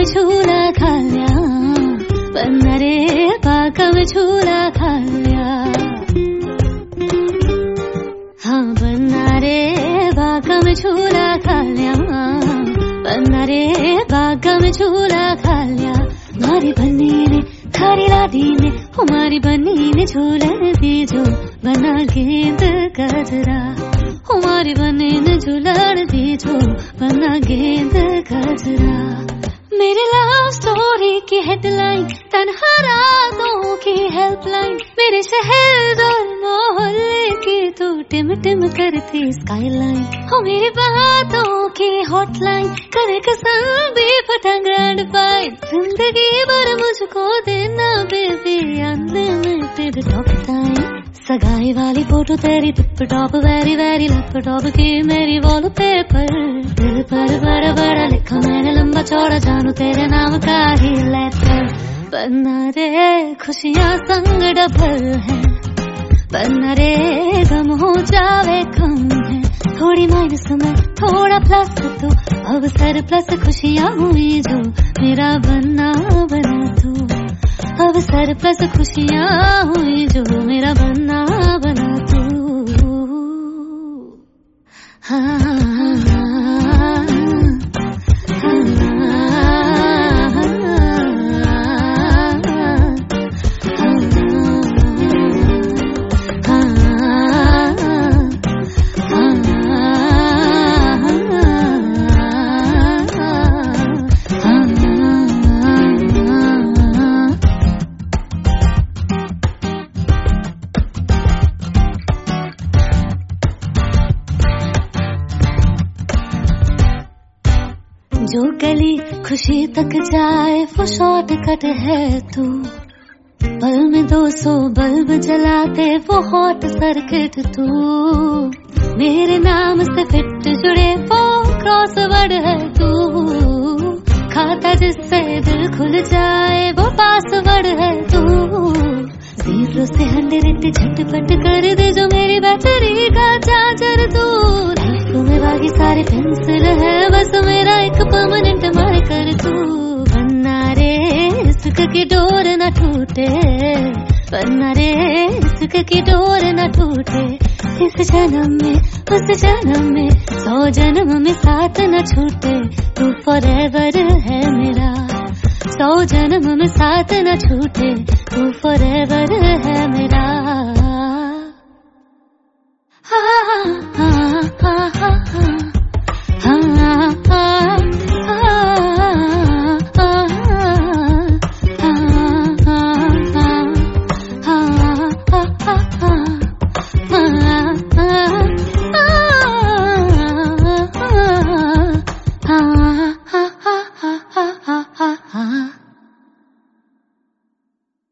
में झूला खा लिया, वरना रे बाग में झूला खा लिया। हाँ वरना रे बाग में झूला खा लिया, वरना रे बाग में झूला खा लिया। हमारी बन्नी ने थारी लाडी ने, हमारी बन्नी ने झूलन दी जो बना गेंद गजरा। हमारी बन्नी ने झूलन दी जो बना गेंद गजरा। मेरे लव स्टोरी की हेडलाइन, तन्हा रातों की हेल्पलाइन, मेरे शहर और मोहल्ले की तू टिम टिम करती स्काईलाइन। हो मेरी बातों की हॉटलाइन, करे कसम भी पतंग एंड फाइट। जिंदगी भर मुझको देना बेबी अनलिमिटेड टॉक टाइम। सगाई वाली फोटो तेरी tip top very very laptop की मेरी वॉलपेपर। दिल पर बड़ा बड़ा लिखा मैंने लंबा चौड़ा, जानू तेरे नाम का ही लेटर। वरना रे खुशियाँ संग डबल है, वरना रे गम हो जावे कम है। थोड़ी माइनस में थोड़ा प्लस तो अब सर प्लस खुशियाँ हुई जो मेरा बनना बना तू। अब सर प्लस खुशियाँ हुई जो मेरा बनना बना तू। जो गली खुशी तक जाए वो शॉर्टकट है तू। पल में 200 बल्ब जलाते वो हॉट सर्किट तू। मेरे नाम से फिट जुड़े वो क्रॉसवर्ड है तू। खाता जिससे दिल खुल जाए वो पासवर्ड है तू। 0 से 100 झटपट कर दे जो मेरी बैटरी का चार्जर तू। लाइफ में बाकी सारे पेंसिल है, बस मेरा एक परमानेंट मार्कर तू। वरना रे इश्क की डोर न टूटे, वरना रे इश्क की डोर न टूटे। इस जन्म में उस जन्म में 100 जन्म में साथ न छूटे। तू फॉरएवर है मेरा, 100 जन्म में साथ न छूटे। तू फॉरएवर है मेरा।